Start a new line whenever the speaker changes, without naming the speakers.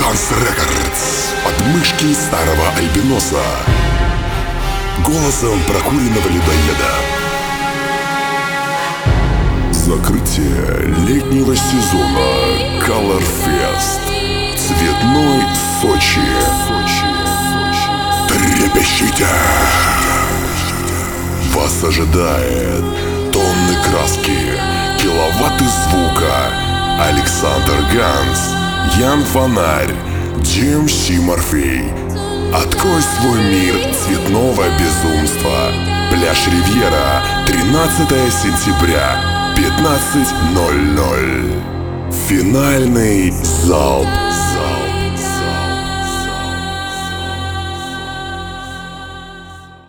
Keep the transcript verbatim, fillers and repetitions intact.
Ганс Рекордс. Подмышки старого альбиноса. Голосом прокуренного людоеда. Закрытие летнего сезона Color Fest. Цветной Сочи. Трепещите! Вас ожидает тонны краски, киловатты звука. Александр Ганс, Ян Фонарь, ди эм си Морфей. Открой свой мир цветного безумства. Пляж Ривьера, тринадцатое сентября, пятнадцать ноль ноль. Финальный залп.